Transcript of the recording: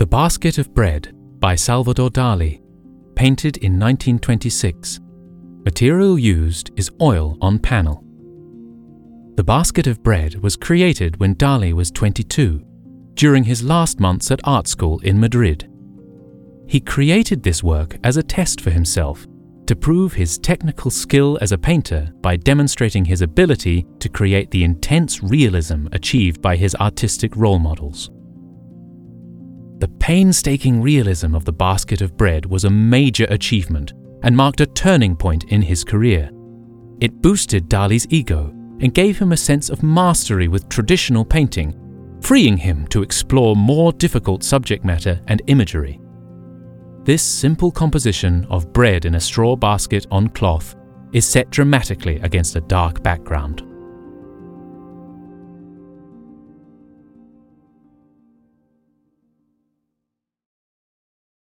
The Basket of Bread by Salvador Dali, painted in 1926. Material used is oil on panel. The Basket of Bread was created when Dali was 22, during his last months at art school in Madrid. He created this work as a test for himself, to prove his technical skill as a painter by demonstrating his ability to create the intense realism achieved by his artistic role models. The painstaking realism of The Basket of Bread was a major achievement and marked a turning point in his career. It boosted Dali's ego and gave him a sense of mastery with traditional painting, freeing him to explore more difficult subject matter and imagery. This simple composition of bread in a straw basket on cloth is set dramatically against a dark background.